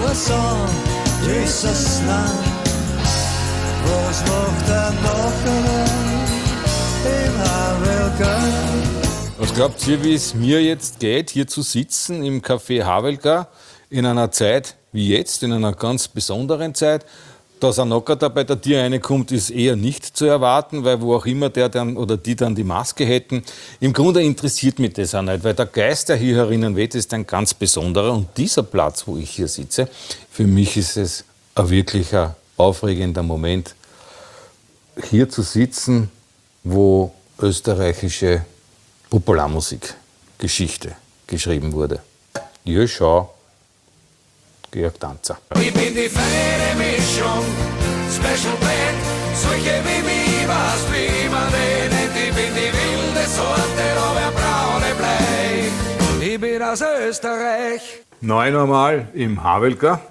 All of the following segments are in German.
Song, Jesus Land. Was macht er nachher im Havelka? Was glaubt ihr, wie es mir jetzt geht, hier zu sitzen im Café Havelka in einer Zeit wie jetzt, in einer ganz besonderen Zeit? Dass ein Nocker bei der Tür reinkommt, ist eher nicht zu erwarten, weil wo auch immer der dann oder die dann die Maske hätten. Im Grunde interessiert mich das auch nicht, weil der Geist, der hier herinnen weht, ist ein ganz besonderer. Und dieser Platz, wo ich hier sitze, für mich ist es ein wirklicher aufregender Moment, hier zu sitzen, wo österreichische Popularmusikgeschichte geschrieben wurde. Ja, schau. Georg Danzer. Ich bin die feine Mischung, Special Blend, solche wie mich, was wie man nennt. Ich bin die wilde Sorte, aber braune Blei. Ich bin aus Österreich. 9 einmal im Havelka.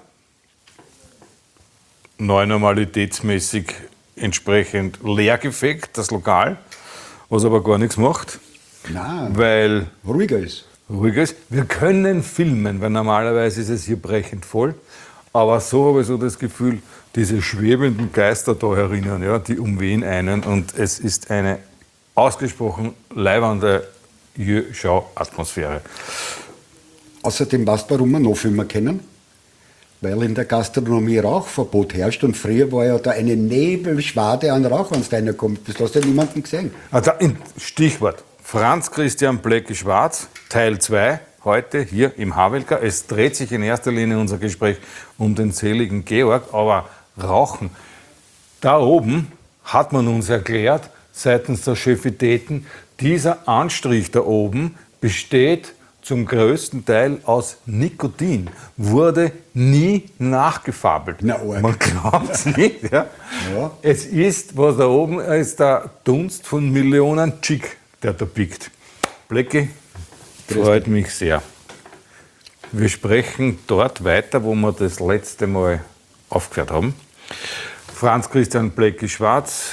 9 normalitätsmäßig entsprechend leergefegt, das Lokal, was aber gar nichts macht. Nein, weil ruhiger ist. Wir können filmen, weil normalerweise ist es hier brechend voll. Aber so habe ich so das Gefühl, diese schwebenden Geister da herinnen, ja, die umwehen einen. Und es ist eine ausgesprochen leibende Schau-Atmosphäre. Außerdem weißt du, warum wir noch Filme kennen? Weil in der Gastronomie Rauchverbot herrscht und früher war ja da eine Nebelschwade an Rauch, wenn es reinkommt. Das hast du ja niemanden gesehen. Also Stichwort. Franz Christian Blecki-Schwarz, Teil 2, heute hier im Havelka. Es dreht sich in erster Linie unser Gespräch um den seligen Georg, aber Rauchen. Da oben hat man uns erklärt, seitens der Chefitäten, dieser Anstrich da oben besteht zum größten Teil aus Nikotin, wurde nie nachgefabelt. Na, arg. Man glaubt es nicht. Ja? Ja. Es ist, was da oben ist, der Dunst von Millionen Chick, der da biegt. Blecki, freut mich sehr. Wir sprechen dort weiter, wo wir das letzte Mal aufgehört haben. Franz Christian Blecki-Schwarz,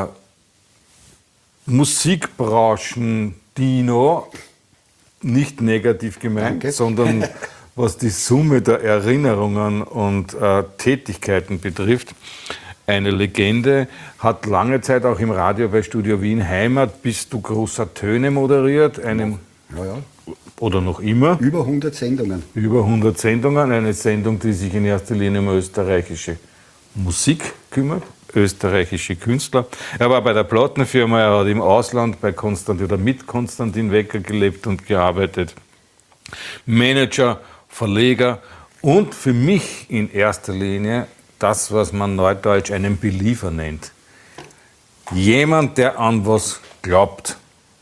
Musikbranchen Dino, nicht negativ gemeint, Danke. sondern was die Summe der Erinnerungen und Tätigkeiten betrifft. Eine Legende, hat lange Zeit auch im Radio bei Studio Wien Heimat Bist du großer Töne moderiert, Ja. oder noch immer. Über 100 Sendungen. Über 100 Sendungen, eine Sendung, die sich in erster Linie um österreichische Musik kümmert, österreichische Künstler. Er war bei der Plattenfirma, er hat im Ausland bei Konstantin oder mit Konstantin Wecker gelebt und gearbeitet. Manager, Verleger und für mich in erster Linie das, was man neudeutsch einen Believer nennt. Jemand, der an was glaubt,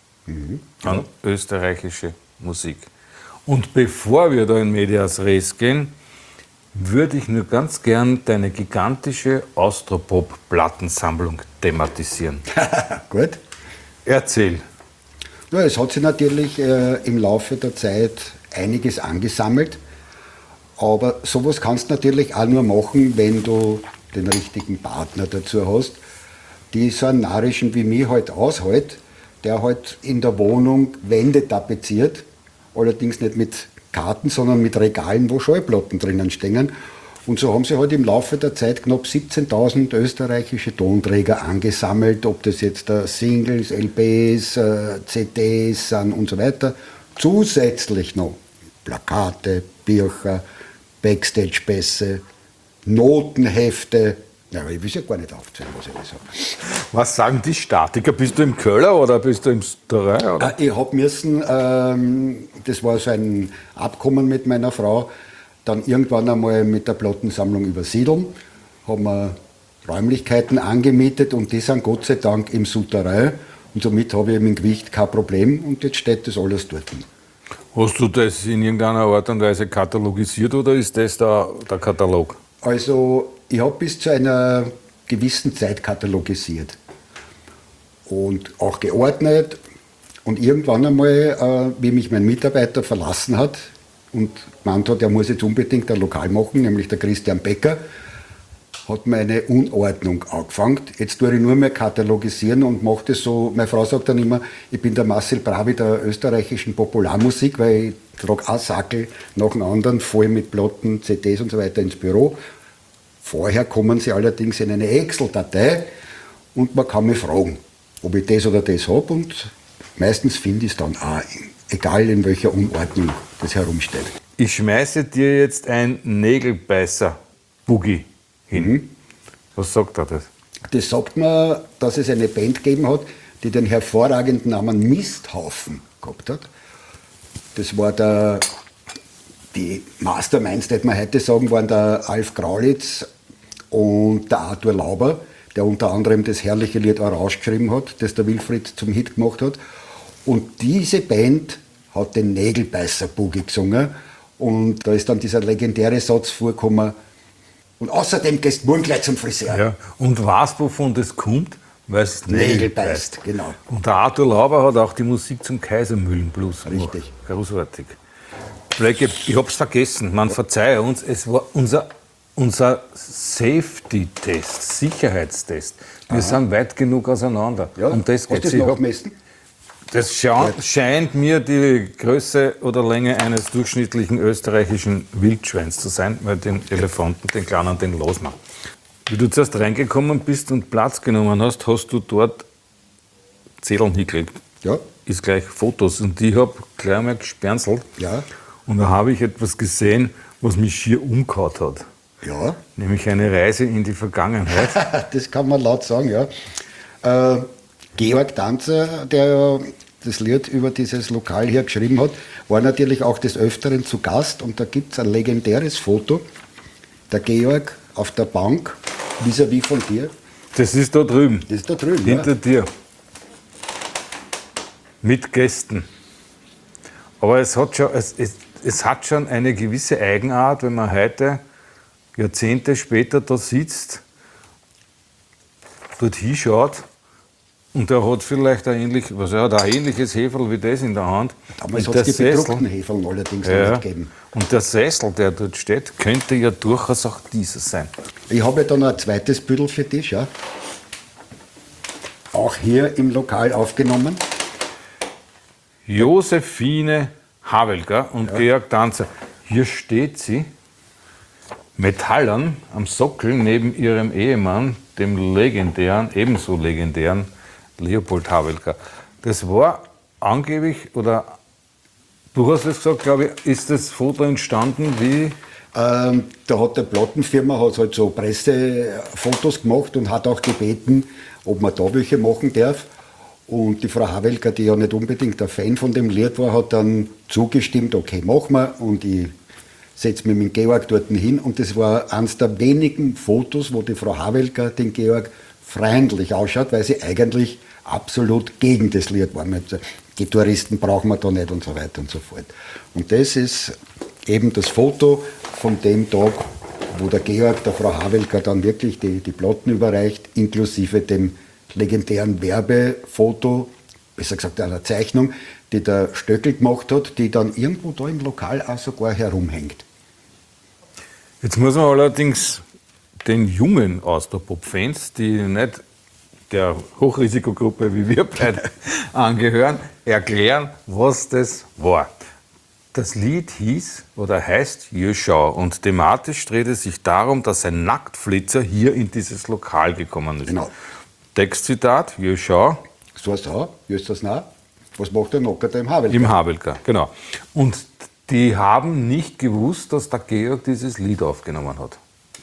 an österreichische Musik. Und bevor wir da in Medias Res gehen, würde ich nur ganz gern deine gigantische Austropop-Plattensammlung thematisieren. Gut. Erzähl. Ja, es hat sich natürlich im Laufe der Zeit einiges angesammelt. Aber sowas kannst du natürlich auch nur machen, wenn du den richtigen Partner dazu hast, die so einen Narrischen wie mich halt aushält, der halt in der Wohnung Wände tapeziert, allerdings nicht mit Karten, sondern mit Regalen, wo Schallplatten drinnen stehen. Und so haben sie halt im Laufe der Zeit knapp 17.000 österreichische Tonträger angesammelt, ob das jetzt Singles, LPs, CDs sind und so weiter. Zusätzlich noch Plakate, Bücher, Backstage-Pässe, Notenhefte. Ja, ich will ja gar nicht aufzählen, was ich alles habe. Was sagen die Statiker? Bist du im Köller oder bist du im Terrain? Oder? Ich habe müssen, das war so ein Abkommen mit meiner Frau, dann irgendwann einmal mit der Plattensammlung übersiedeln, haben wir Räumlichkeiten angemietet und die sind Gott sei Dank im Souterrain und somit habe ich mit dem Gewicht kein Problem und jetzt steht das alles dort. Hast du das in irgendeiner Art und Weise katalogisiert oder ist das der Katalog? Also ich habe bis zu einer gewissen Zeit katalogisiert und auch geordnet und irgendwann einmal, wie mich mein Mitarbeiter verlassen hat und gemeint hat, er muss jetzt unbedingt ein Lokal machen, nämlich der Christian Becker, hat meine Unordnung angefangen. Jetzt tue ich nur mehr katalogisieren und mache das so. Meine Frau sagt dann immer, ich bin der Marcel Bravi der österreichischen Popularmusik, weil ich trage einen Sackel nach dem anderen voll mit Platten, CDs und so weiter ins Büro. Vorher kommen sie allerdings in eine Excel-Datei und man kann mich fragen, ob ich das oder das habe, und meistens finde ich es dann auch, egal in welcher Unordnung das herumsteht. Ich schmeiße dir jetzt ein Nägelbeißer-Boogie hin. Was sagt er das? Das sagt mir, dass es eine Band gegeben hat, die den hervorragenden Namen Misthaufen gehabt hat. Das war die Masterminds, würde man heute sagen, waren der Alf Graulitz und der Arthur Lauber, der unter anderem das herrliche Lied Orange geschrieben hat, das der Wilfried zum Hit gemacht hat. Und diese Band hat den Nägelbeißer-Boogie gesungen. Und da ist dann dieser legendäre Satz vorgekommen, und außerdem gehst du morgen gleich zum Friseur. Ja. Und weißt, wovon das kommt? Weil es Nägel beißt, genau. Und der Arthur Lauber hat auch die Musik zum Kaisermühlenblues gemacht. Richtig. Großartig. Blake, ich hab's vergessen, man verzeihe uns, es war unser Safety-Test, Sicherheitstest. Wir sind weit genug auseinander. Ja, um das hast du geht's. das nachgemessen? Das scheint mir die Größe oder Länge eines durchschnittlichen österreichischen Wildschweins zu sein, weil den Elefanten, den kleinen, den lassen wir. Wie du zuerst reingekommen bist und Platz genommen hast, hast du dort Zetteln hingeklebt. Ja. Ist gleich Fotos. Und ich habe gleich einmal gespernselt. Ja. Und da habe ich etwas gesehen, was mich schier umgehauen hat. Ja. Nämlich eine Reise in die Vergangenheit. Das kann man laut sagen, ja. Georg Danzer, der das Lied über dieses Lokal hier geschrieben hat, war natürlich auch des Öfteren zu Gast, und da gibt es ein legendäres Foto. Der Georg auf der Bank, vis-à-vis von dir. Das ist da drüben. Das ist da drüben, Hinter dir. Mit Gästen. Aber es hat schon eine gewisse Eigenart, wenn man heute, Jahrzehnte später, da sitzt, dort hinschaut, und er hat vielleicht ein ähnliches Heferl wie das in der Hand. Damals Und hat es die der bedruckten Hefeln allerdings noch nicht gegeben. Und der Sessel, der dort steht, könnte ja durchaus auch dieser sein. Ich habe ja dann ein zweites Büdel für dich, ja. Auch hier im Lokal aufgenommen. Josephine Havelka und Georg Danzer. Hier steht sie, metallern am Sockel neben ihrem Ehemann, dem legendären, ebenso legendären Leopold Havelka. Das war angeblich, oder du hast es gesagt, glaube ich, ist das Foto entstanden wie? Da hat die Plattenfirma halt so Pressefotos gemacht und hat auch gebeten, ob man da welche machen darf. Und die Frau Havelka, die ja nicht unbedingt ein Fan von dem Lied war, hat dann zugestimmt, okay, machen wir. Und ich setze mich mit dem Georg dort hin. Und das war eines der wenigen Fotos, wo die Frau Havelka den Georg freundlich ausschaut, weil sie eigentlich absolut gegen das Lied war. Die Touristen brauchen wir da nicht und so weiter und so fort. Und das ist eben das Foto von dem Tag, wo der Georg der Frau Havelka dann wirklich die Platten überreicht, inklusive dem legendären Werbefoto, besser gesagt einer Zeichnung, die der Stöckel gemacht hat, die dann irgendwo da im Lokal auch sogar herumhängt. Jetzt muss man allerdings den Jungen aus der Pop-Fans, die nicht der Hochrisikogruppe wie wir beide angehören, erklären, was das war. Das Lied hieß oder heißt Jöschau und thematisch dreht es sich darum, dass ein Nacktflitzer hier in dieses Lokal gekommen ist. Genau. Textzitat, Jöschau. So ist es auch, ist das nah? Was macht der Nocker da im Havelka? Im Havelka, genau. Und die haben nicht gewusst, dass der Georg dieses Lied aufgenommen hat.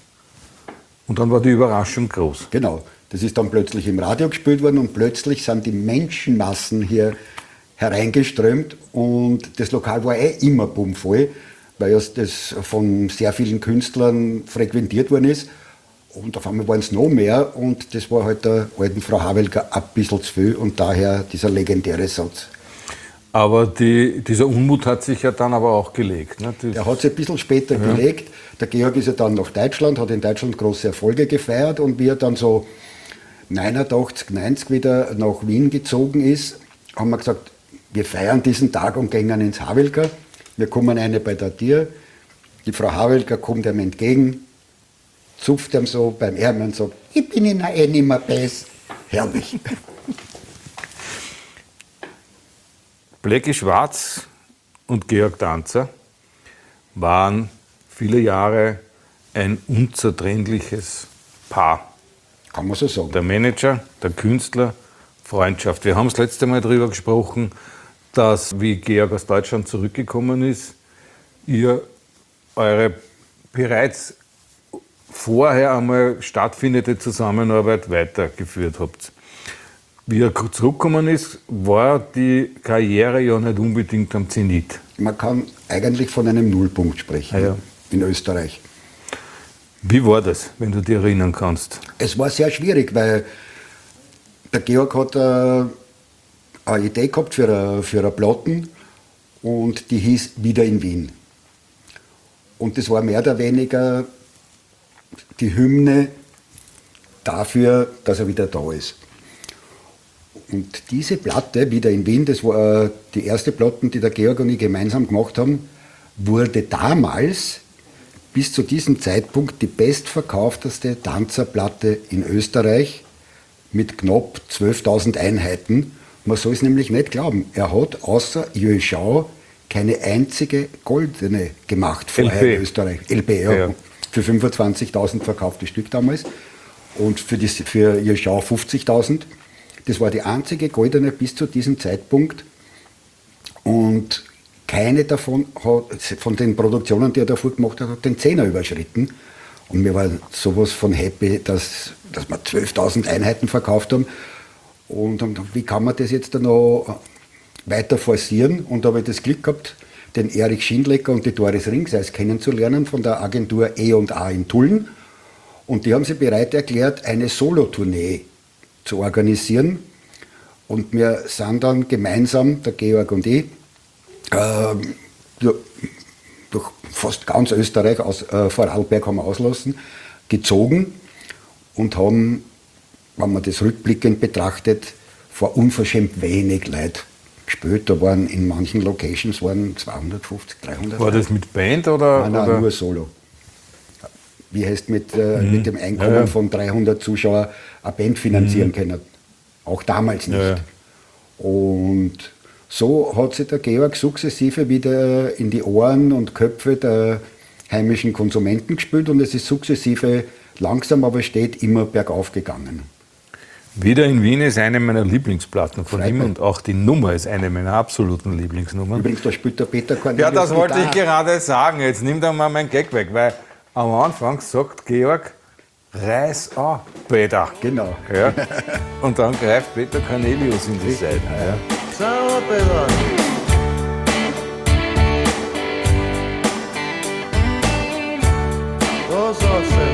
Und dann war die Überraschung groß. Genau. Das ist dann plötzlich im Radio gespielt worden und plötzlich sind die Menschenmassen hier hereingeströmt und das Lokal war immer bummvoll, weil das von sehr vielen Künstlern frequentiert worden ist. Und auf einmal waren es noch mehr und das war halt der alten Frau Havelka ein bisschen zu viel und daher dieser legendäre Satz. Aber dieser Unmut hat sich ja dann aber auch gelegt. Ne? Der hat sich ein bisschen später gelegt. Der Georg ist ja dann nach Deutschland, hat in Deutschland große Erfolge gefeiert und wie er dann so 89, 90 wieder nach Wien gezogen ist, haben wir gesagt, wir feiern diesen Tag und gehen ins Havelka. Wir kommen eine bei der Tür. Die Frau Havelka kommt ihm entgegen, zupft ihm so beim Ärmel und sagt, ich bin Ihnen nicht mehr bess. Herrlich. Blackie Schwarz und Georg Danzer waren viele Jahre ein unzertrennliches Paar. Kann man so sagen. Der Manager, der Künstler, Freundschaft. Wir haben das letzte Mal darüber gesprochen, dass, wie Georg aus Deutschland zurückgekommen ist, ihr eure bereits vorher einmal stattfindende Zusammenarbeit weitergeführt habt. Wie er zurückgekommen ist, war die Karriere ja nicht unbedingt am Zenit. Man kann eigentlich von einem Nullpunkt sprechen Ja. in Österreich. Wie war das, wenn du dich erinnern kannst? Es war sehr schwierig, weil der Georg hat eine Idee gehabt für eine Platten und die hieß Wieder in Wien. Und das war mehr oder weniger die Hymne dafür, dass er wieder da ist. Und diese Platte, Wieder in Wien, das war die erste Platte, die der Georg und ich gemeinsam gemacht haben, wurde damals bis zu diesem Zeitpunkt die bestverkaufteste Tanzerplatte in Österreich mit knapp 12.000 Einheiten. Man soll es nämlich nicht glauben, er hat außer Jö Schau keine einzige goldene gemacht vorher LP. in Österreich. LP, ja. Ja. Für 25.000 verkaufte Stück damals und für Jö Schau 50.000. Das war die einzige goldene bis zu diesem Zeitpunkt und keine davon hat, von den Produktionen, die er davor gemacht hat, hat den Zehner überschritten. Und wir waren sowas von happy, dass wir 12.000 Einheiten verkauft haben. Und wie kann man das jetzt dann noch weiter forcieren? Und da habe ich das Glück gehabt, den Erich Schindlecker und die Doris Ringseis kennenzulernen von der Agentur E&A in Tulln. Und die haben sich bereit erklärt, eine Solotournee zu organisieren. Und wir sind dann gemeinsam, der Georg und ich, durch fast ganz Österreich, Vorarlberg haben wir auslassen, gezogen und haben, wenn man das rückblickend betrachtet, vor unverschämt wenig Leute gespielt. Da waren in manchen Locations 250, 300 War das mit Band oder? Nein, oder? nur Solo. Wie heißt mit dem Einkommen von 300 Zuschauern eine Band finanzieren können? Auch damals nicht. Ja. Und so hat sich der Georg sukzessive wieder in die Ohren und Köpfe der heimischen Konsumenten gespielt und es ist sukzessive langsam, aber steht immer bergauf gegangen. Wieder in Wien ist eine meiner Lieblingsplatten von Freut ihm mich. und auch die Nummer ist eine meiner absoluten Lieblingsnummern. Übrigens, da spielt der Peter Cornelius Ja, das wollte ich Gitarre. gerade sagen. Jetzt nimm doch mal meinen Gag weg, weil am Anfang sagt Georg, reiß an, Peter. Genau. Ja. Und dann greift Peter Cornelius in die Seite. Ja. Sauer, Peter. Was sagst du?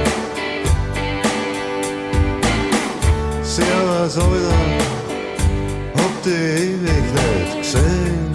Servus, Alter. Hab die ewig nicht gesehen.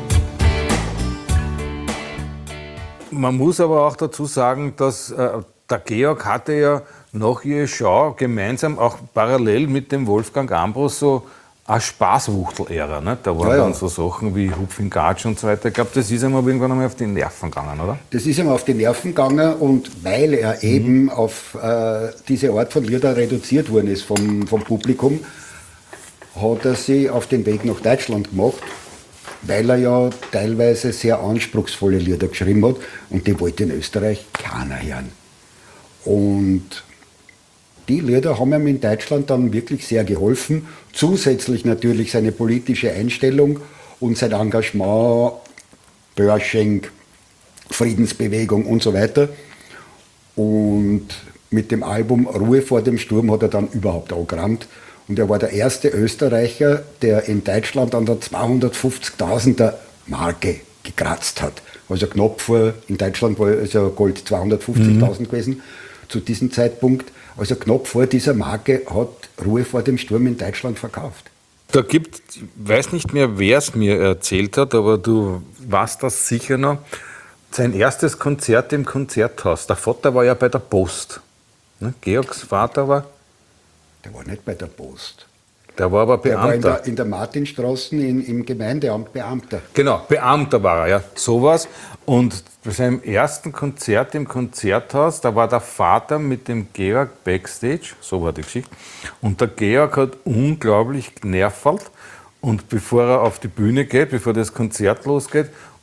Man muss aber auch dazu sagen, dass der Georg hatte ja nach Jö Schau gemeinsam auch parallel mit dem Wolfgang Ambros so eine Spaßwuchtel-Ära. Ne? Da waren Ja, ja. dann so Sachen wie Hupf in Gatsch und so weiter. Ich glaube, das ist ihm aber irgendwann einmal auf die Nerven gegangen, oder? Das ist ihm auf die Nerven gegangen und weil er eben auf diese Art von Lieder reduziert worden ist vom Publikum, hat er sich auf den Weg nach Deutschland gemacht, weil er ja teilweise sehr anspruchsvolle Lieder geschrieben hat und die wollte in Österreich keiner hören. Und die Lieder haben ihm in Deutschland dann wirklich sehr geholfen. Zusätzlich natürlich seine politische Einstellung und sein Engagement, Börschenk, Friedensbewegung und so weiter. Und mit dem Album Ruhe vor dem Sturm hat er dann überhaupt angerannt. Und er war der erste Österreicher, der in Deutschland an der 250.000er Marke gekratzt hat. Also knapp vor, in Deutschland war also Gold 250.000 gewesen zu diesem Zeitpunkt. Also knapp vor dieser Marke hat Ruhe vor dem Sturm in Deutschland verkauft. Da gibt, ich weiß nicht mehr, wer es mir erzählt hat, aber du weißt das sicher noch, sein erstes Konzert im Konzerthaus. Der Vater war ja bei der Post. Ne? Georgs Vater war, Der war nicht bei der Post. der war aber Der war Beamter. in der Martinstraße im Gemeindeamt Beamter. Genau, Beamter war er, ja, sowas. Und bei seinem ersten Konzert im Konzerthaus, da war der Vater mit dem Georg Backstage, so war die Geschichte. Und der Georg hat unglaublich genervt. Und bevor er auf die Bühne geht, bevor das Konzert losgeht,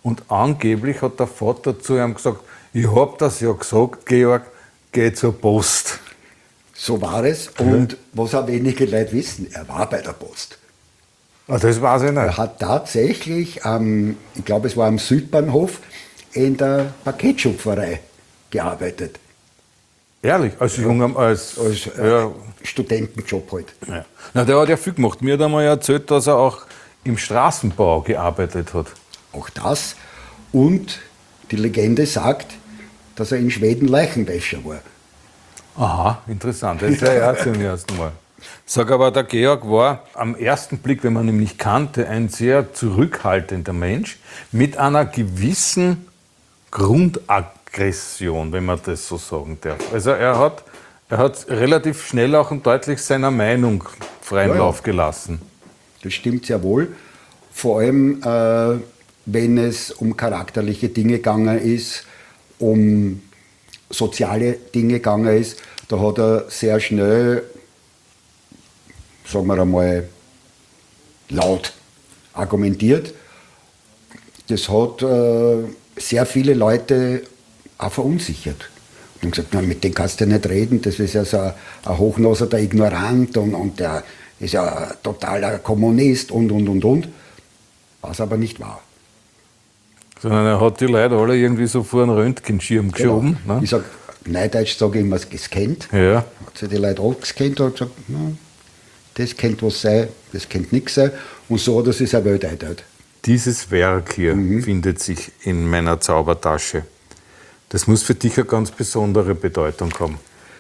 Und angeblich hat der Vater zu ihm gesagt, ich hab das ja gesagt, Georg, geh zur Post. So war es. Und was auch wenige Leute wissen, er war bei der Post. Ah, das weiß ich Er nicht. hat tatsächlich, ich glaube es war am Südbahnhof, in der Paketschupferei gearbeitet. Ehrlich, als junger, als ja. Studentenjob halt. Ja. Na, der hat ja viel gemacht. Mir hat einmal erzählt, dass er auch im Straßenbau gearbeitet hat. Auch das. Und die Legende sagt, dass er in Schweden Leichenwäscher war. Aha, interessant. Das erzähl mir erst einmal. Sag aber, der Georg war am ersten Blick, wenn man ihn nicht kannte, ein sehr zurückhaltender Mensch mit einer gewissen Grundaggression, wenn man das so sagen darf. Also er hat relativ schnell auch und deutlich seiner Meinung freien Lauf gelassen. Das stimmt sehr wohl. Vor allem, wenn es um charakterliche Dinge gegangen ist, um soziale Dinge gegangen ist, da hat er sehr schnell, sagen wir einmal, laut argumentiert. Das hat sehr viele Leute auch verunsichert. Und gesagt, na, mit dem kannst du nicht reden, das ist ja so ein Hochnoser, der Ignorant und der ist ja ein totaler Kommunist und. Was aber nicht wahr. Sondern er hat die Leute alle irgendwie so vor einen Röntgenschirm geschoben. Genau. Ne? Ich sage, Neudeutsch sage ich immer, gescannt. Ja. Hat sich die Leute auch gescannt und hat gesagt, na, das könnte was sein, das könnte nichts sein. Und so hat er sich seine Welt eingeteilt. Dieses Werk hier findet sich in meiner Zaubertasche. Das muss für dich eine ganz besondere Bedeutung haben.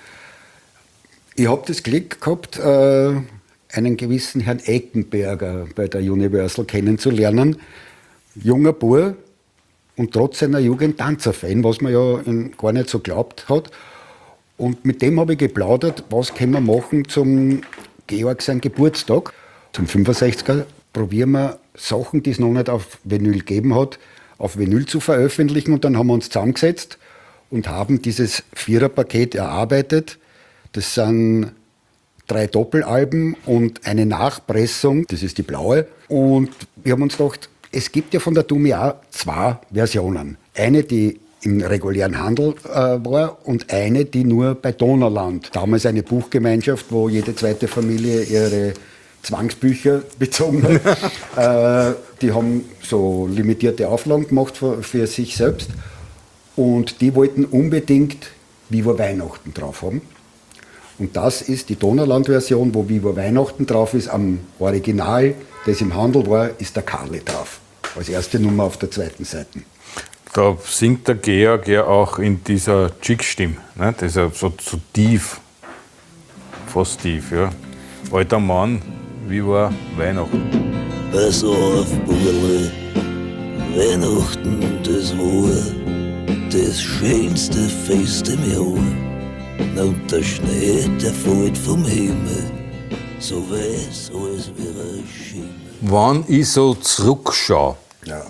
Ich habe das Glück gehabt, einen gewissen Herrn Eckenberger bei der Universal kennenzulernen. Junger Bub und trotz seiner Jugend Tanzerfan, was man ja gar nicht so glaubt hat. Und mit dem habe ich geplaudert, was können wir machen zum Georg sein Geburtstag. Zum 65er probieren wir Sachen, die es noch nicht auf Vinyl gegeben hat, auf Vinyl zu veröffentlichen. Und dann haben wir uns zusammengesetzt und haben dieses Viererpaket erarbeitet. Das sind 3 Doppelalben und eine Nachpressung, das ist die blaue. Und wir haben uns gedacht, es gibt ja von der Dumia 2 Versionen. Eine, die im regulären Handel war und eine, die nur bei Donauland. Damals eine Buchgemeinschaft, wo jede zweite Familie ihre Zwangsbücher bezogen hat. Die haben so limitierte Auflagen gemacht für sich selbst. Und die wollten unbedingt Viva Weihnachten drauf haben. Und das ist die Donauland-Version, wo Viva Weihnachten drauf ist. Am Original, das im Handel war, ist der Karli drauf. Als erste Nummer auf der zweiten Seite. Da singt der Georg ja auch in dieser Chick-Stimme. Ne? Das ist ja so tief. Fast tief, ja. Alter Mann, wie war Weihnachten? Pass auf, Bulle, Weihnachten, das war das schönste Fest im Jahr. Und der Schnee, der fällt vom Himmel, so weiß als wäre ein Schimmel. Wann ich so zurückschaue, Ja.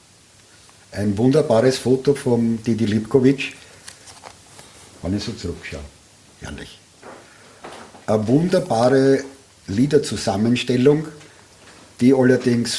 Ein wunderbares Foto von Didi Lipkovic, wenn ich so zurückschaue. Herrlich. Eine wunderbare Liederzusammenstellung, die allerdings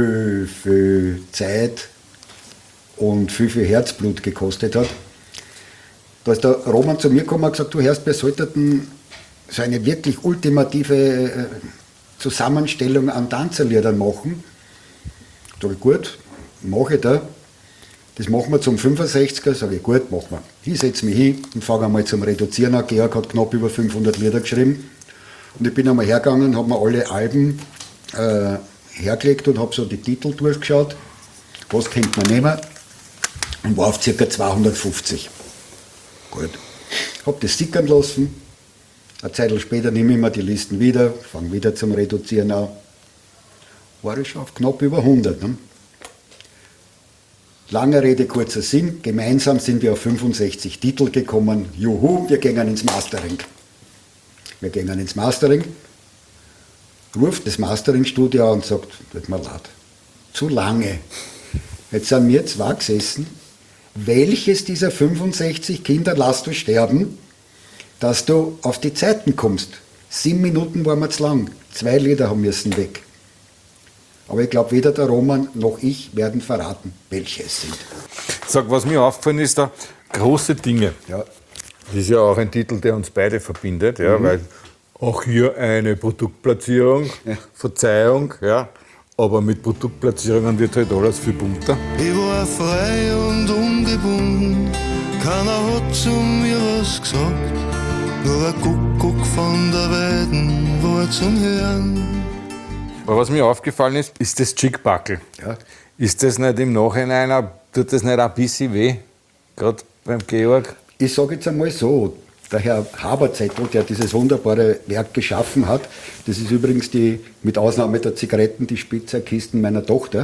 viel Zeit und viel Herzblut gekostet hat. Da ist der Roman zu mir gekommen und gesagt, du Herrst, wir sollten so eine wirklich ultimative Zusammenstellung an Tanzerliedern machen. Sag ich, gut, mache ich da. Das machen wir zum 65er. Sage ich, gut, machen wir. Ich setze mich hin und fange einmal zum Reduzieren an. Georg hat knapp über 500 Lieder geschrieben. Und ich bin einmal hergegangen, habe mir alle Alben hergelegt und habe so die Titel durchgeschaut. Was könnte man nehmen? Und war auf ca. 250. Gut. Habe das sickern lassen. Eine Zeit später nehme ich mir die Listen wieder, fange wieder zum Reduzieren an. War ich schon auf knapp über 100. Ne? Lange Rede, kurzer Sinn. Gemeinsam sind wir auf 65 Titel gekommen. Juhu, wir gehen ins Mastering. Wir gehen ins Mastering. Ruft das Mastering-Studio an und sagt, tut mir leid, zu lange. Jetzt sind wir 2 gesessen. Welches dieser 65 Kinder lässt du sterben, dass du auf die Zeiten kommst? 7 Minuten waren wir zu lang. 2 Lieder haben müssen weg. Aber ich glaube, weder der Roman noch ich werden verraten, welche es sind. Sag, was mir aufgefallen ist, da große Dinge. Ja. Das ist ja auch ein Titel, der uns beide verbindet, ja, weil auch hier eine Produktplatzierung, Verzeihung, ja, aber mit Produktplatzierungen wird halt alles viel bunter. Ich war frei und ungebunden, keiner hat zu mir was gesagt. Nur ein Kuckuck von der Weiden war zum Hören. Aber was mir aufgefallen ist, ist das Chickbackel. Ja. Ist das nicht im Nachhinein, tut das nicht ein bisschen weh? Gerade beim Georg? Ich sage jetzt einmal so, der Herr Haberzettel, der dieses wunderbare Werk geschaffen hat, das ist übrigens mit Ausnahme der Zigaretten, die Spielzeugkisten meiner Tochter,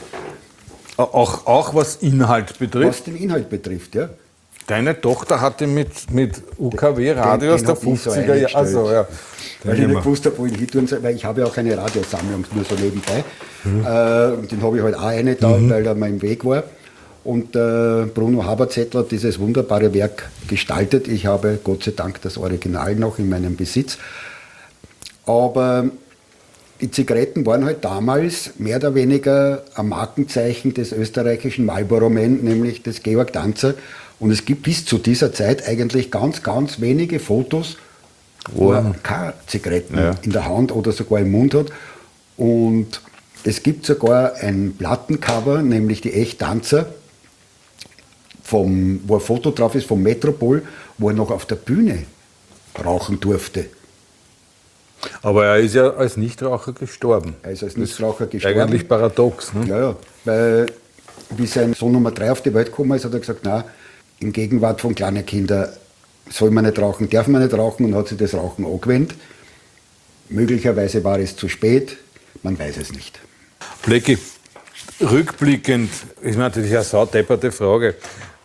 Auch was Inhalt betrifft. was den Inhalt betrifft. Ja. Deine Tochter hatte mit UKW-Radio aus Den der hab ich so 50er Jahre. Also, ja. Weil ich nicht gewusst habe, wo ich hin tun soll, weil ich habe ja auch eine Radiosammlung, nur so nebenbei. Und den habe ich halt auch eine da, weil er mal im Weg war. Und Bruno Haberzettel hat dieses wunderbare Werk gestaltet. Ich habe Gott sei Dank das Original noch in meinem Besitz. Aber die Zigaretten waren halt damals mehr oder weniger ein Markenzeichen des österreichischen Marlboro Man, nämlich des Georg Danzer. Und es gibt bis zu dieser Zeit eigentlich ganz, ganz wenige Fotos, wo er keine Zigaretten in der Hand oder sogar im Mund hat. Und es gibt sogar ein Plattencover, nämlich die Echt Danzer, wo ein Foto drauf ist vom Metropol, wo er noch auf der Bühne rauchen durfte. Aber er ist ja als Nichtraucher gestorben. Er ist als Nichtraucher gestorben. Eigentlich paradox. Ne? Ja, weil wie sein Sohn Nummer 3 auf die Welt gekommen ist, hat er gesagt, na, in Gegenwart von kleinen Kindern soll man nicht rauchen, darf man nicht rauchen, und hat sich das Rauchen angewöhnt. Möglicherweise war es zu spät, man weiß es nicht. Blecki, rückblickend, ist natürlich eine saudepperte Frage.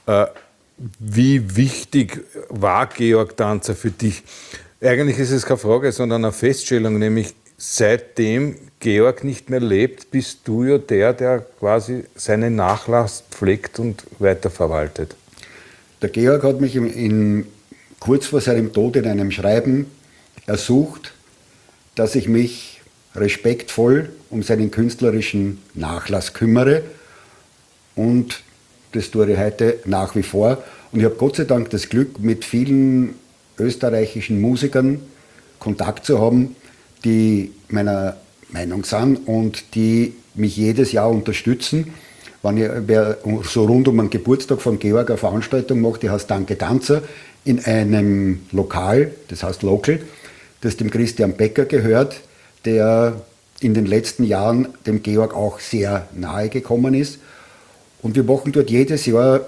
Wie wichtig war Georg Danzer für dich? Eigentlich ist es keine Frage, sondern eine Feststellung, nämlich seitdem Georg nicht mehr lebt, bist du ja der quasi seinen Nachlass pflegt und weiterverwaltet. Der Georg hat mich kurz vor seinem Tod in einem Schreiben ersucht, dass ich mich respektvoll um seinen künstlerischen Nachlass kümmere, und das tue ich heute nach wie vor. Und ich habe Gott sei Dank das Glück, mit vielen österreichischen Musikern Kontakt zu haben, die meiner Meinung sind und die mich jedes Jahr unterstützen. Wer so rund um den Geburtstag von Georg eine Veranstaltung macht, die heißt Danke Danzer, in einem Lokal, das heißt Local, das dem Christian Becker gehört, der in den letzten Jahren dem Georg auch sehr nahe gekommen ist. Und wir machen dort jedes Jahr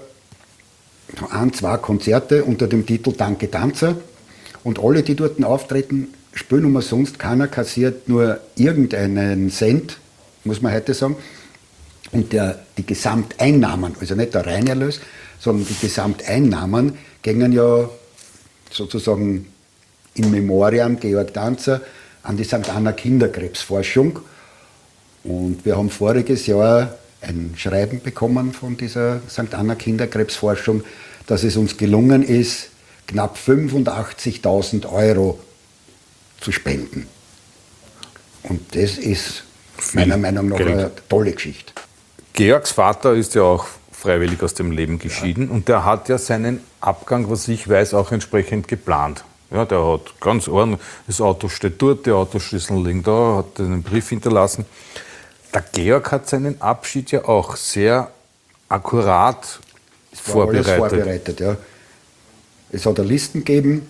1-2 Konzerte unter dem Titel Danke Danzer. Und alle, die dort auftreten, spielen umsonst, keiner kassiert nur irgendeinen Cent, muss man heute sagen. Und die Gesamteinnahmen, also nicht der Reinerlös, sondern die Gesamteinnahmen gingen ja sozusagen in Memoriam Georg Danzer an die St. Anna Kinderkrebsforschung. Und wir haben voriges Jahr ein Schreiben bekommen von dieser St. Anna Kinderkrebsforschung, dass es uns gelungen ist, knapp 85.000 € zu spenden. Und das ist meiner Meinung nach eine tolle Geschichte. Georgs Vater ist ja auch freiwillig aus dem Leben geschieden, und der hat ja seinen Abgang, was ich weiß, auch entsprechend geplant. Ja, der hat ganz ordentlich, das Auto steht dort, die Autoschlüssel liegen da, hat einen Brief hinterlassen. Der Georg hat seinen Abschied ja auch sehr akkurat vorbereitet. Alles vorbereitet, ja. Es hat eine Listen gegeben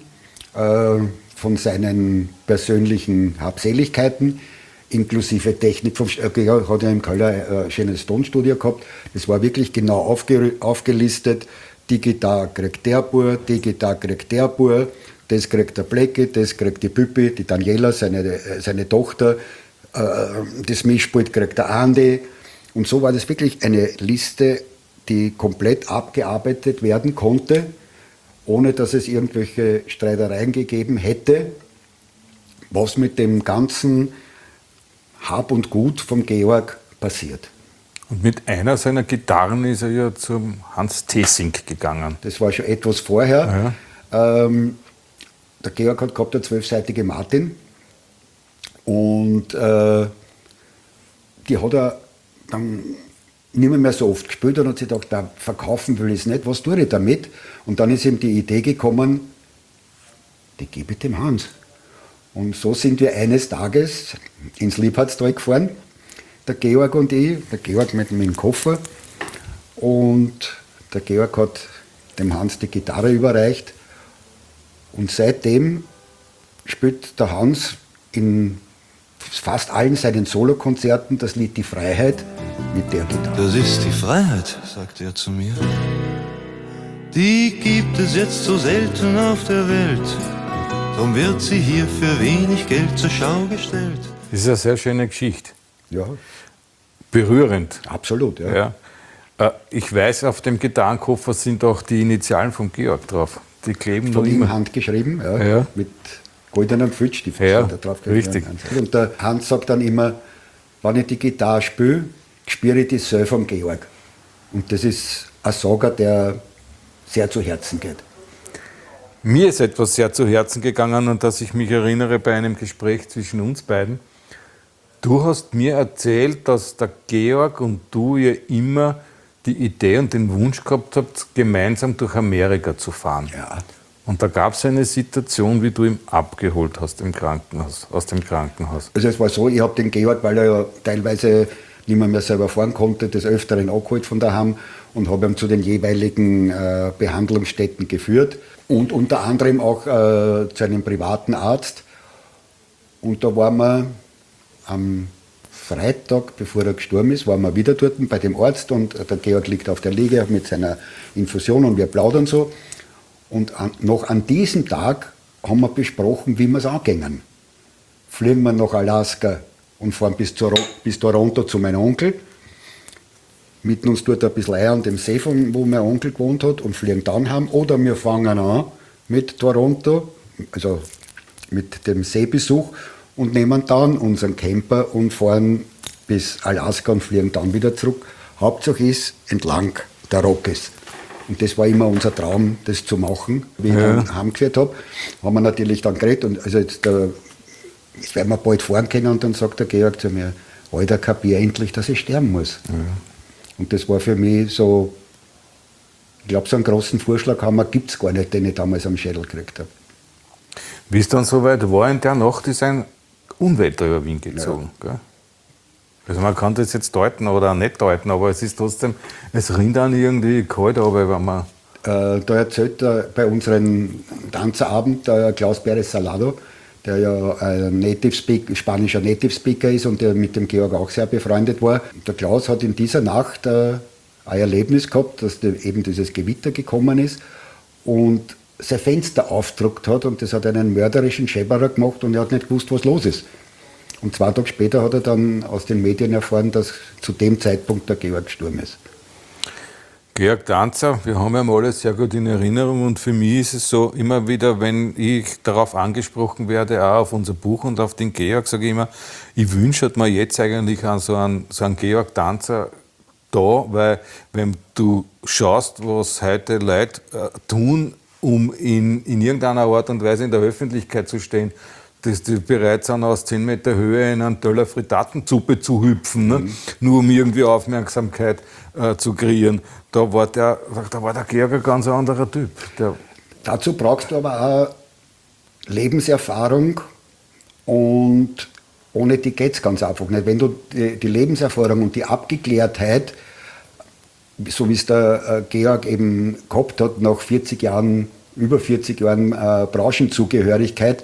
von seinen persönlichen Habseligkeiten, inklusive Technik. Er hat ja im Keller ein schönes Tonstudio gehabt. Das war wirklich genau aufgelistet. Die Gitarre kriegt der Bur, die Gitarre kriegt der Bur, das kriegt der Blecki, das kriegt die Püppi, die Daniela, seine Tochter, das Mischpult kriegt der Andi. Und so war das wirklich eine Liste, die komplett abgearbeitet werden konnte, ohne dass es irgendwelche Streitereien gegeben hätte, was mit dem ganzen Hab und Gut von Georg passiert. Und mit einer seiner Gitarren ist er ja zum Hans Theessink gegangen. Das war schon etwas vorher. Ja. Der Georg hat gehabt eine 12-seitige Martin, und die hat er dann nicht mehr so oft gespielt und hat sich gedacht, da verkaufen will ich es nicht, was tue ich damit? Und dann ist ihm die Idee gekommen, die gebe ich dem Hans. Und so sind wir eines Tages ins Liebhardstal gefahren, der Georg und ich, der Georg mit dem Koffer, und der Georg hat dem Hans die Gitarre überreicht, und seitdem spielt der Hans in fast allen seinen Solokonzerten das Lied Die Freiheit mit der Gitarre. Das ist die Freiheit, sagt er zu mir. Die gibt es jetzt so selten auf der Welt. Darum wird sie hier für wenig Geld zur Schau gestellt. Das ist eine sehr schöne Geschichte. Ja, Berührend. absolut. Ja. Ja. Ich weiß, auf dem Gitarrenkoffer sind auch die Initialen von Georg drauf. Die kleben noch Von ihm immer. handgeschrieben, Ja. mit goldenen Filzstiften Ja, da drauf. richtig. Und der Hans sagt dann immer, wenn ich die Gitarre spiele, spüre ich die Seele vom Georg. Und das ist ein Sager, der sehr zu Herzen geht. Mir ist etwas sehr zu Herzen gegangen, an das ich mich erinnere bei einem Gespräch zwischen uns beiden. Du hast mir erzählt, dass der Georg und du ja immer die Idee und den Wunsch gehabt habt, gemeinsam durch Amerika zu fahren. Ja. Und da gab es eine Situation, wie du ihn abgeholt hast im Krankenhaus, aus dem Krankenhaus. Also es war so, ich habe den Georg, weil er ja teilweise nicht mehr selber fahren konnte, des Öfteren abgeholt von daheim und habe ihn zu den jeweiligen Behandlungsstätten geführt und unter anderem auch zu einem privaten Arzt. Und da waren wir am Freitag, bevor er gestorben ist, waren wir wieder dort bei dem Arzt und der Georg liegt auf der Liege mit seiner Infusion und wir plaudern so. Und noch an diesem Tag haben wir besprochen, wie wir es angehen. Fliegen wir nach Alaska und fahren bis Toronto zu meinem Onkel, mieten uns dort ein bisschen ein an dem See, wo mein Onkel gewohnt hat, und fliegen dann heim. Oder wir fangen an mit Toronto, also mit dem Seebesuch, und nehmen dann unseren Camper und fahren bis Alaska und fliegen dann wieder zurück. Hauptsache ist entlang der Rockies. Und das war immer unser Traum, das zu machen. Wie ich dann heimgeführt habe, haben wir natürlich dann geredet. Und also jetzt werden wir bald fahren können. Und dann sagt der Georg zu mir, Alter, kapier endlich, dass ich sterben muss. Ja. Und das war für mich so, ich glaube, so einen großen Vorschlag gibt es gar nicht, den ich damals am Schädel gekriegt habe. Wie es dann soweit war, in der Nacht ist ein Unwetter über Wien gezogen. Gell? Also man kann das jetzt deuten oder auch nicht deuten, aber es ist trotzdem, es rinnt dann irgendwie kalt, aber wenn man... Da erzählt bei unserem Tanzerabend der Klaus Perez Salado, der ja ein spanischer Native Speaker ist und der mit dem Georg auch sehr befreundet war. Der Klaus hat in dieser Nacht ein Erlebnis gehabt, dass eben dieses Gewitter gekommen ist und sein Fenster aufgedruckt hat und das hat einen mörderischen Schäberer gemacht und er hat nicht gewusst, was los ist. Und 2 Tage später hat er dann aus den Medien erfahren, dass zu dem Zeitpunkt der Georg gestorben ist. Georg Danzer, wir haben ihn alle sehr gut in Erinnerung und für mich ist es so, immer wieder, wenn ich darauf angesprochen werde, auch auf unser Buch und auf den Georg, sage ich immer, ich wünsche mir jetzt eigentlich an so einen Georg Danzer da, weil wenn du schaust, was heute Leute tun, um in irgendeiner Art und Weise in der Öffentlichkeit zu stehen, dass die bereit sind, aus 10 Meter Höhe in einen Teller Frittatensuppe zu hüpfen, ne? Nur um irgendwie Aufmerksamkeit zu kreieren. Da war der Georg ein ganz anderer Typ. Dazu brauchst du aber auch Lebenserfahrung und ohne die geht es ganz einfach nicht. Wenn du die Lebenserfahrung und die Abgeklärtheit, so wie es der Georg eben gehabt hat, nach 40 Jahren, über 40 Jahren Branchenzugehörigkeit,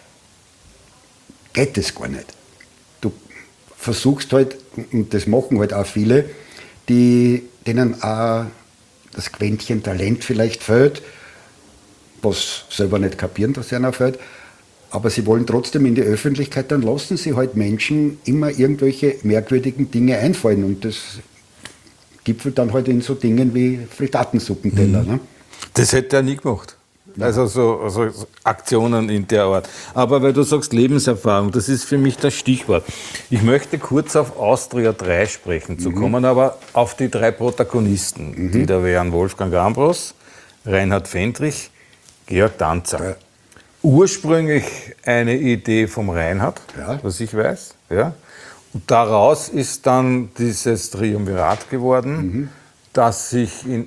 geht das gar nicht. Du versuchst halt, und das machen halt auch viele, denen auch das Quäntchen Talent vielleicht fehlt, was selber nicht kapieren, dass ihnen fehlt, aber sie wollen trotzdem in die Öffentlichkeit, dann lassen sie halt Menschen immer irgendwelche merkwürdigen Dinge einfallen und das gipfelt dann halt in so Dingen wie Frittaten-Suppenteller. Ne? Das hätte er nie gemacht. Also so Aktionen in der Art. Aber weil du sagst Lebenserfahrung, das ist für mich das Stichwort. Ich möchte kurz auf Austria 3 sprechen zu kommen, aber auf die 3 Protagonisten, die da wären Wolfgang Ambros, Reinhard Fendrich, Georg Danzer. Ja. Ursprünglich eine Idee vom Reinhard, Ja. was ich weiß. Ja. Daraus ist dann dieses Triumvirat geworden, das sich die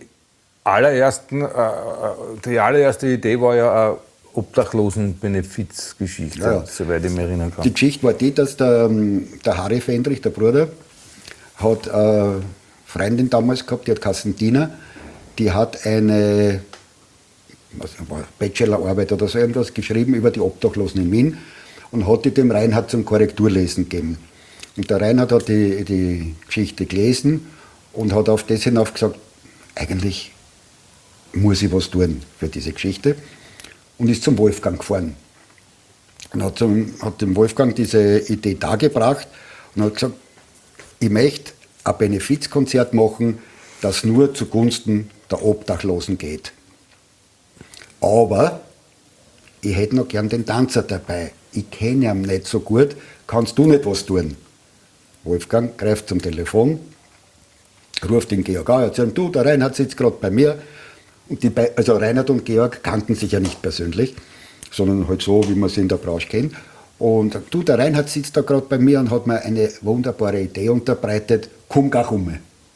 allererste Idee war ja eine Obdachlosen-Benefizgeschichte, Ja. soweit ich mich erinnern kann. Die Geschichte war die, dass der Harry Fendrich, der Bruder, hat eine Freundin damals gehabt, die hat geheißen Dina, die hat eine Bachelorarbeit oder so irgendwas geschrieben über die Obdachlosen in Wien und hat die dem Reinhard zum Korrekturlesen gegeben. Und der Reinhard hat die Geschichte gelesen und hat auf das hinauf gesagt, eigentlich muss ich was tun für diese Geschichte. Und ist zum Wolfgang gefahren. Und hat dem Wolfgang diese Idee dargebracht und hat gesagt, ich möchte ein Benefizkonzert machen, das nur zugunsten der Obdachlosen geht. Aber ich hätte noch gern den Tanzer dabei. Ich kenne ihn nicht so gut, kannst du nicht was tun? Wolfgang greift zum Telefon, ruft den Georg an, erzählt ihm, du, der Reinhard sitzt gerade bei mir. Und also Reinhard und Georg kannten sich ja nicht persönlich, sondern halt so, wie man sie in der Branche kennt. Und du, der Reinhard sitzt da gerade bei mir und hat mir eine wunderbare Idee unterbreitet, komm gleich um.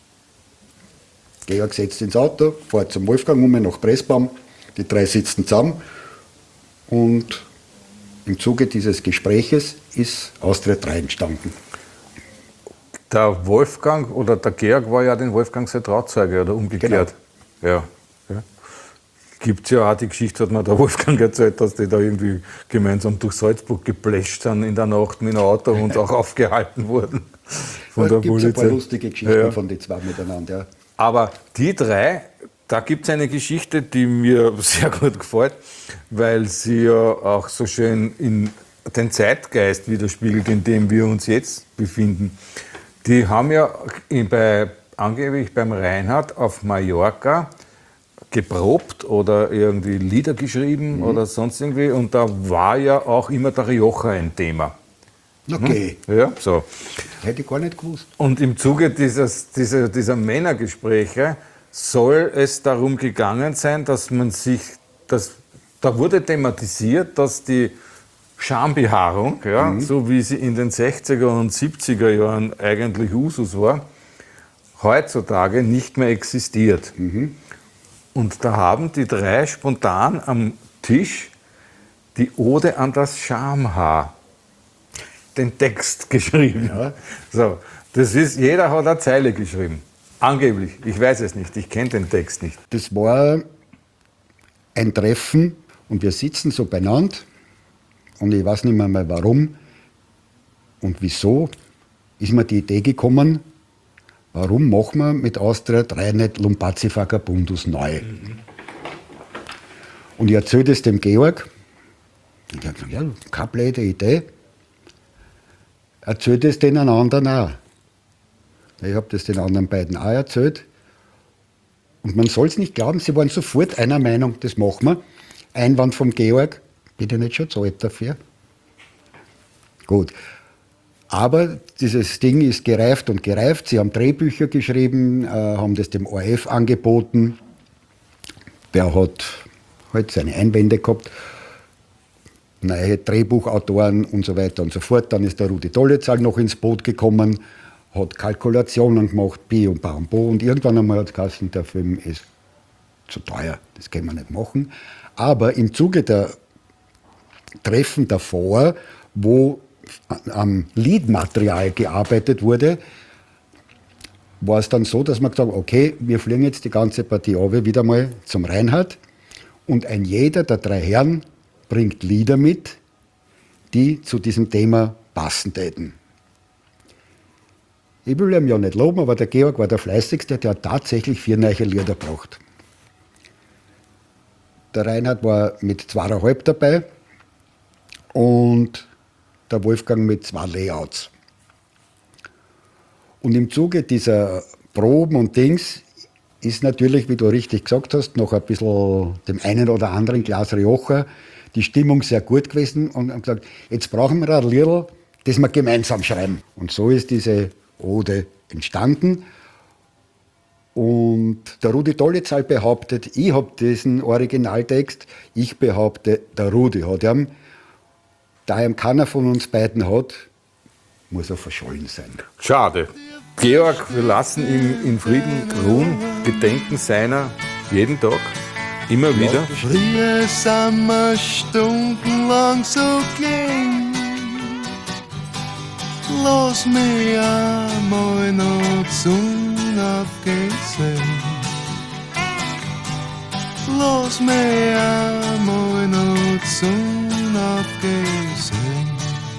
Georg setzt ins Auto, fährt zum Wolfgang um nach Pressbaum, die drei sitzen zusammen und im Zuge dieses Gespräches ist Austria 3 entstanden. Der Wolfgang oder der Georg war ja den Wolfgang sein Trauzeuge oder umgekehrt. Genau. Ja. Gibt es ja auch die Geschichte, hat mir der Wolfgang erzählt, dass die da irgendwie gemeinsam durch Salzburg gepläscht sind in der Nacht mit einem Auto und auch aufgehalten wurden von der Polizei. Es gibt ein paar lustige Geschichten von den zwei miteinander. Ja. Aber die drei, da gibt es eine Geschichte, die mir sehr gut gefällt, weil sie ja auch so schön in den Zeitgeist widerspiegelt, in dem wir uns jetzt befinden. Die haben ja angeblich beim Reinhard auf Mallorca geprobt oder irgendwie Lieder geschrieben oder sonst irgendwie. Und da war ja auch immer der Rioja ein Thema. Okay. Ja, so. Hätte ich gar nicht gewusst. Und im Zuge dieser Männergespräche soll es darum gegangen sein, dass da wurde thematisiert, dass die Schambehaarung, so wie sie in den 60er und 70er Jahren eigentlich Usus war, heutzutage nicht mehr existiert. Und da haben die drei spontan am Tisch die Ode an das Schamhaar, den Text geschrieben. Ja. So, jeder hat eine Zeile geschrieben. Angeblich, ich weiß es nicht, ich kenne den Text nicht. Das war ein Treffen und wir sitzen so beieinander und ich weiß nicht mehr mal warum und wieso ist mir die Idee gekommen, warum machen wir mit Austria 3 nicht Lumpazzi Vagabundus neu? Und ich erzähle das dem Georg. Und er sagt, ja, keine blöde Idee. Erzähle das den anderen auch. Ich habe das den anderen beiden auch erzählt. Und man soll es nicht glauben, sie waren sofort einer Meinung, das machen wir. Einwand vom Georg, bin ich nicht schon zu alt dafür? Gut. Aber dieses Ding ist gereift und gereift. Sie haben Drehbücher geschrieben, haben das dem ORF angeboten. Der hat halt seine Einwände gehabt. Neue Drehbuchautoren und so weiter und so fort. Dann ist der Rudi Dollezahl noch ins Boot gekommen, hat Kalkulationen gemacht, Bi und Ba und Bo. Und irgendwann einmal hat es geheißen, der Film ist zu teuer, das können wir nicht machen. Aber im Zuge der Treffen davor, wo am Liedmaterial gearbeitet wurde, war es dann so, dass man gesagt hat, okay, wir fliegen jetzt die ganze Partie runter, wieder mal zum Reinhard und ein jeder der drei Herren bringt Lieder mit, die zu diesem Thema passen täten. Ich will ihm ja nicht loben, aber der Georg war der Fleißigste, der hat tatsächlich 4 neue Lieder gebracht. Der Reinhard war mit 2,5 dabei und der Wolfgang mit 2 Layouts. Und im Zuge dieser Proben und Dings ist natürlich, wie du richtig gesagt hast, noch ein bisschen dem einen oder anderen Glas Rioja die Stimmung sehr gut gewesen und haben gesagt, jetzt brauchen wir ein Liedl, das wir gemeinsam schreiben. Und so ist diese Ode entstanden. Und der Rudi Dollezahl behauptet, ich habe diesen Originaltext, ich behaupte, der Rudi hat ihn. Da ihn keiner von uns beiden hat, muss er verschollen sein. Schade. Georg, wir lassen ihn in Frieden ruhen, gedenken seiner jeden Tag, immer wieder. Früher sind wir stundenlang so klein. Lass mich einmal noch die Sonnenaufgehen sehen. Lass mich einmal noch die Sonnenaufgehen sehen.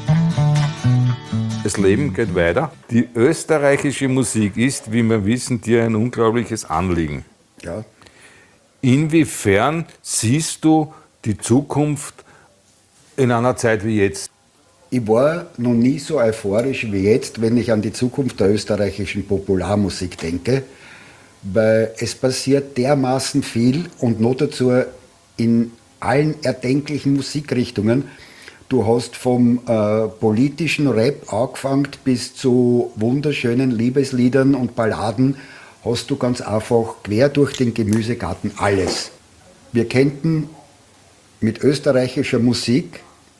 Das Leben geht weiter. Die österreichische Musik ist, wie wir wissen, dir ein unglaubliches Anliegen. Ja. Inwiefern siehst du die Zukunft in einer Zeit wie jetzt? Ich war noch nie so euphorisch wie jetzt, wenn ich an die Zukunft der österreichischen Popularmusik denke, weil es passiert dermaßen viel und noch dazu in allen erdenklichen Musikrichtungen. Du hast vom politischen Rap angefangen bis zu wunderschönen Liebesliedern und Balladen, hast du ganz einfach quer durch den Gemüsegarten alles. Wir könnten mit österreichischer Musik,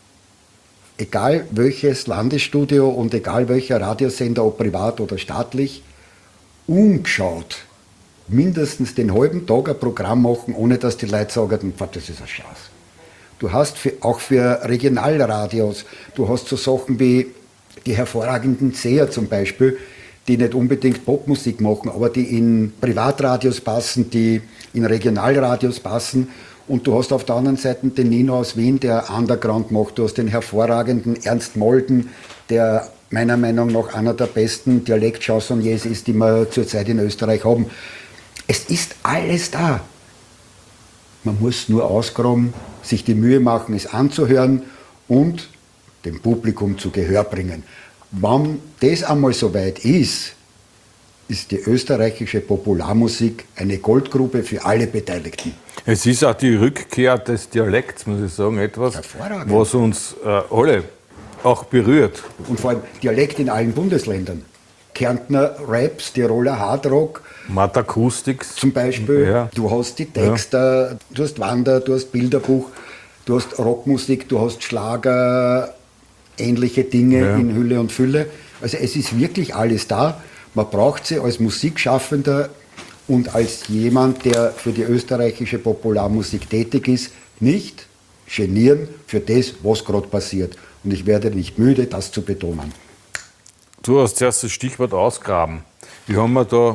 egal welches Landesstudio und egal welcher Radiosender, ob privat oder staatlich, umgeschaut, mindestens den halben Tag ein Programm machen, ohne dass die Leute sagen, das ist eine Chance. Du hast auch für Regionalradios, du hast so Sachen wie die hervorragenden Seher zum Beispiel, die nicht unbedingt Popmusik machen, aber die in Privatradios passen, die in Regionalradios passen. Und du hast auf der anderen Seite den Nino aus Wien, der Underground macht. Du hast den hervorragenden Ernst Molden, der meiner Meinung nach einer der besten Dialektchansonniers ist, die wir zurzeit in Österreich haben. Es ist alles da. Man muss nur ausgraben, sich die Mühe machen, es anzuhören und dem Publikum zu Gehör bringen. Wenn das einmal so weit ist, ist die österreichische Popularmusik eine Goldgrube für alle Beteiligten. Es ist auch die Rückkehr des Dialekts, muss ich sagen, etwas, was uns alle auch berührt. Und vor allem Dialekt in allen Bundesländern. Kärntner Raps, Tiroler Hardrock. Matakustics. Zum Beispiel. Ja. Du hast die Texte, du hast Wander, du hast Bilderbuch, du hast Rockmusik, du hast Schlager, ähnliche Dinge in Hülle und Fülle. Also es ist wirklich alles da. Man braucht sie als Musikschaffender und als jemand, der für die österreichische Popularmusik tätig ist, nicht genieren für das, was gerade passiert. Und ich werde nicht müde, das zu betonen. Du hast zuerst das Stichwort ausgraben. Ich habe mir da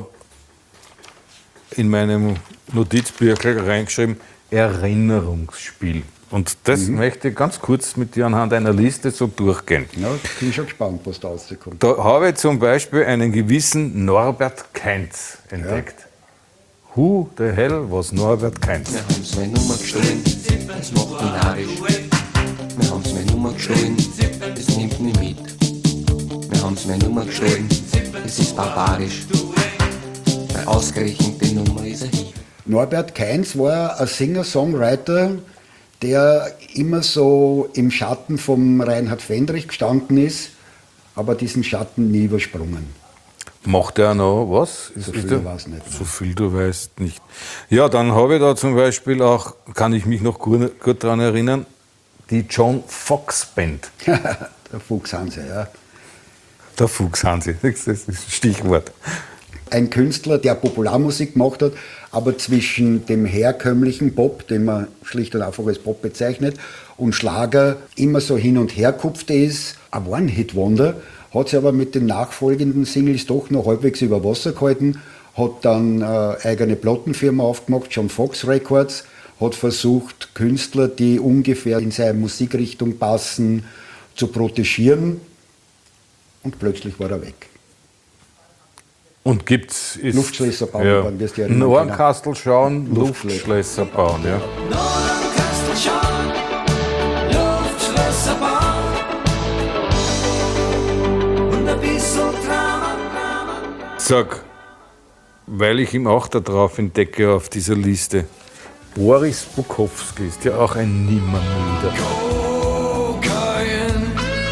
in meinem Notizbüchlein reingeschrieben, Erinnerungsspiel. Und das möchte ich ganz kurz mit dir anhand einer Liste so durchgehen. Ja, ich bin schon gespannt, was da rauskommt. Da habe ich zum Beispiel einen gewissen Norbert Kainz entdeckt. Who the hell was Norbert Kainz? Wir haben seine Nummer gestohlen, das macht mich narrisch. Wir haben seine Nummer gestohlen, das nimmt mich mit. Wir haben seine Nummer gestohlen, das ist barbarisch. Weil ausgerechnet die Nummer ist ein Hieb. Norbert Kainz war ein Singer-Songwriter, der immer so im Schatten vom Reinhard Fendrich gestanden ist, aber diesen Schatten nie übersprungen. Macht er noch was? So viel weiß ich nicht. So viel du weißt nicht. Ja, dann habe ich da zum Beispiel auch, kann ich mich noch gut daran erinnern, die John Fox Band. Der Fuchs Hanse, ja. Der Fuchs Hansi, das ist das Stichwort. Ein Künstler, der Popularmusik gemacht hat, aber zwischen dem herkömmlichen Pop, den man schlicht und einfach als Pop bezeichnet, und Schlager immer so hin und her kupft ist, ein One-Hit-Wonder, hat sich aber mit den nachfolgenden Singles doch noch halbwegs über Wasser gehalten, hat dann eigene Plattenfirma aufgemacht, John Fox Records, hat versucht, Künstler, die ungefähr in seine Musikrichtung passen, zu protegieren, und plötzlich war er weg. Und gibt's Luftschlösser bauen, dann wirst du ja erinnern. Nornkastel schauen, Luftschlösser bauen, ja. Nordenkastel schauen, Luftschlösser bauen und ein bisschen Drama. Sag, weil ich ihm auch da drauf entdecke auf dieser Liste, Boris Bukowski ist ja auch ein Nimmermüder. Kokain,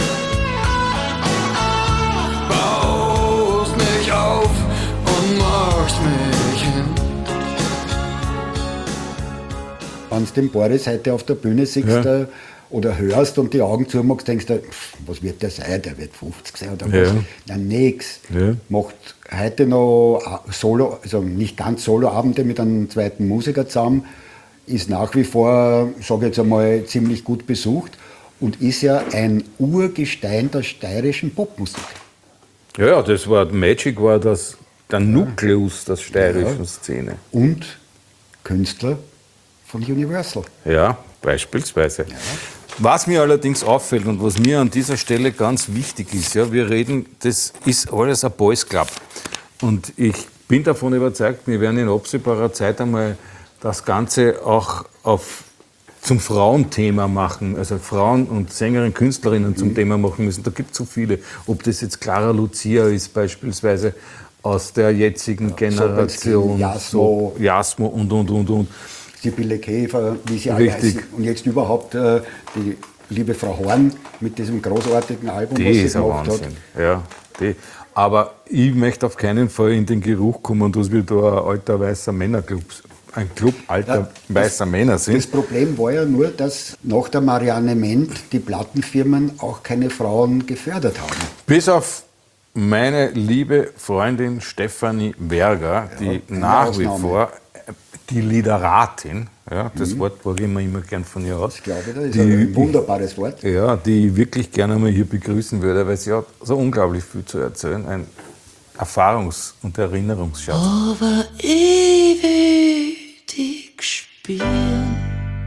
baust mich auf und machst mich hin. Wenn du den Boris heute auf der Bühne siehst, oder hörst und die Augen zumachst, denkst du, was wird der sein? Der wird 50 sein oder was? Ja. Na, nix. Ja. Macht heute noch Solo, also nicht ganz Soloabende mit einem zweiten Musiker zusammen, ist nach wie vor, sage ich jetzt einmal, ziemlich gut besucht und ist ja ein Urgestein der steirischen Popmusik. Ja, das war, Magic war das, der Nukleus der steirischen Ja. Szene. Und Künstler von Universal. Ja, beispielsweise. Was mir allerdings auffällt und was mir an dieser Stelle ganz wichtig ist, ja, wir reden, das ist alles ein Boys Club. Und ich bin davon überzeugt, wir werden in absehbarer Zeit einmal das Ganze auch zum Frauenthema machen, also Frauen und Sängerinnen, Künstlerinnen zum Thema machen müssen. Da gibt es so viele. Ob das jetzt Clara Lucia ist beispielsweise aus der jetzigen Generation, Jasmo. Jasmo und. Sibylle Käfer, wie sie alle Richtig. heißen. Und jetzt überhaupt die liebe Frau Horn mit diesem großartigen Album, Die was sie ist ein gemacht hat. Wahnsinn. Ja, die. Aber ich möchte auf keinen Fall in den Geruch kommen, dass wir da ein alter weißer Männerclub, ein Club alter weißer Männer sind. Das Problem war ja nur, dass nach der Marianne Ment die Plattenfirmen auch keine Frauen gefördert haben. Bis auf meine liebe Freundin Stefanie Berger, die eine nach wie Ausnahme. vor die Lideratin, ja, das Wort wage ich mir immer gern von ihr aus. Ich glaube, das ist ein wunderbares Wort. Ja, die ich wirklich gerne mal hier begrüßen würde, weil sie hat so unglaublich viel zu erzählen. Ein Erfahrungs- und Erinnerungsschatz. Aber ewig spielen,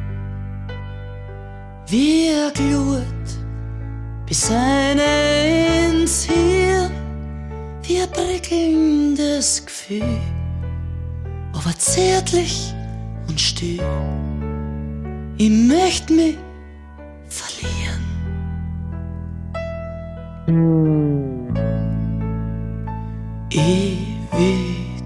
wie er glut, bis eine ins Hirn, wie ein prickelndes Gefühl, aber zärtlich und still. Ich möcht mich verlieren. Ewig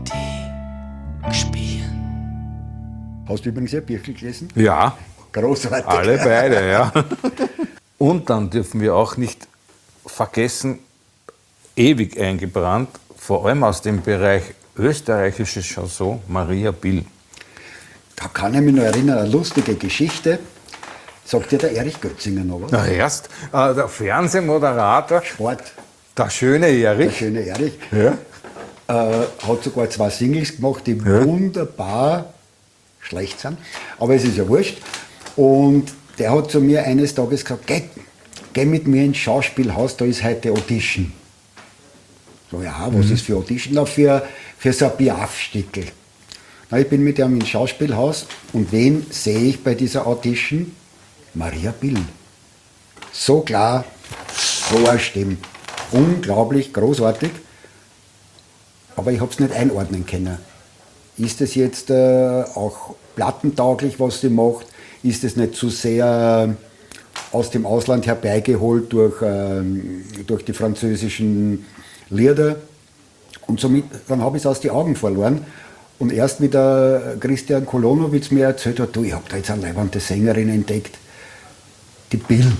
spielen. Hast du übrigens ein Büchel gelesen? Ja, Großartig. alle beide, ja. Und dann dürfen wir auch nicht vergessen, ewig eingebrannt, vor allem aus dem Bereich österreichische Chanson, Maria Bill. Da kann ich mich noch erinnern, eine lustige Geschichte. Sagt dir der Erich Götzinger noch was? Na erst, der Fernsehmoderator, Sport, der schöne der Erich. schöne Erich, Ja. hat sogar 2 Singles gemacht, die wunderbar schlecht sind. Aber es ist ja wurscht. Und der hat zu mir eines Tages gesagt, geh mit mir ins Schauspielhaus, da ist heute Audition. So, ja, was ist für Audition? Na, für so ein Piaf-Stickel. Na, ich bin mit ihm ins Schauspielhaus und wen sehe ich bei dieser Audition? Maria Bill. So klar, so eine Stimme. Unglaublich, großartig. Aber ich habe es nicht einordnen können. Ist es jetzt auch plattentauglich, was sie macht? Ist es nicht zu sehr aus dem Ausland herbeigeholt durch die französischen Lieder? Und somit, dann habe ich es aus den Augen verloren. Und erst wie der Christian Kolonowitz mir erzählt hat, du, ich habe da jetzt eine leibende Sängerin entdeckt, die Bill.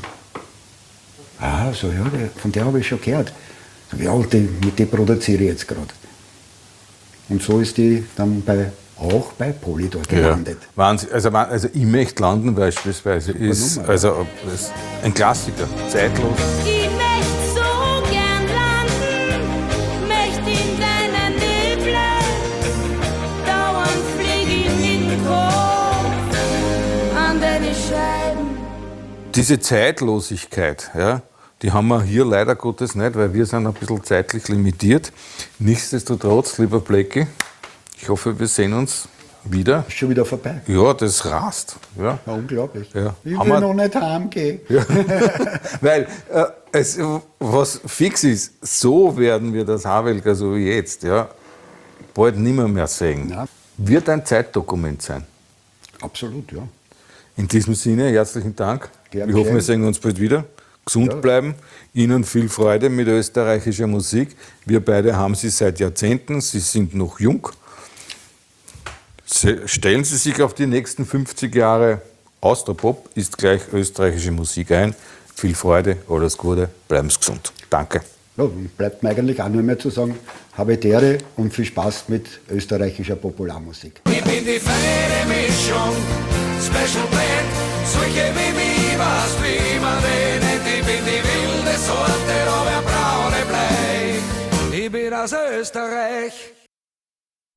Ah, so, ja, von der habe ich schon gehört. So, ja, und mit der produziere ich jetzt gerade. Und so ist die dann auch bei Polydor gelandet. Wahnsinn. Also ich möchte landen beispielsweise. Ist, Nummer, also, ist ein Klassiker, zeitlos. Ich möcht so gern landen, möcht in deiner Nähe dauernd flieg ich mit dem Kopf an deine Scheiben. Diese Zeitlosigkeit, ja, die haben wir hier leider Gottes nicht, weil wir sind ein bisschen zeitlich limitiert. Nichtsdestotrotz, lieber Blecki, ich hoffe, wir sehen uns wieder. Ist schon wieder vorbei. Ja, das rast. Ja. Ja, unglaublich. Ja. Ich Haben will wir- noch nicht heimgehen. Weil was fix ist, so werden wir das Havelka so wie jetzt, ja, bald nimmer mehr sehen. Ja. Wird ein Zeitdokument sein. Absolut, ja. In diesem Sinne, herzlichen Dank. Gern Ich hoffe, wir geschehen. sehen uns bald wieder. Gesund Ja. bleiben. Ihnen viel Freude mit österreichischer Musik. Wir beide haben sie seit Jahrzehnten. Sie sind noch jung. Stellen Sie sich auf die nächsten 50 Jahre. Austropop ist gleich österreichische Musik ein. Viel Freude, alles Gute, bleiben Sie gesund. Danke. Ja, bleibt mir eigentlich auch nur mehr zu sagen, habe die Ehre und viel Spaß mit österreichischer Popularmusik. Ich bin die feine Mischung, Special Blend, solche wie mich was wie man den nennt. Ich bin die wilde Sorte, da wer braune Blei. Ich bin aus Österreich.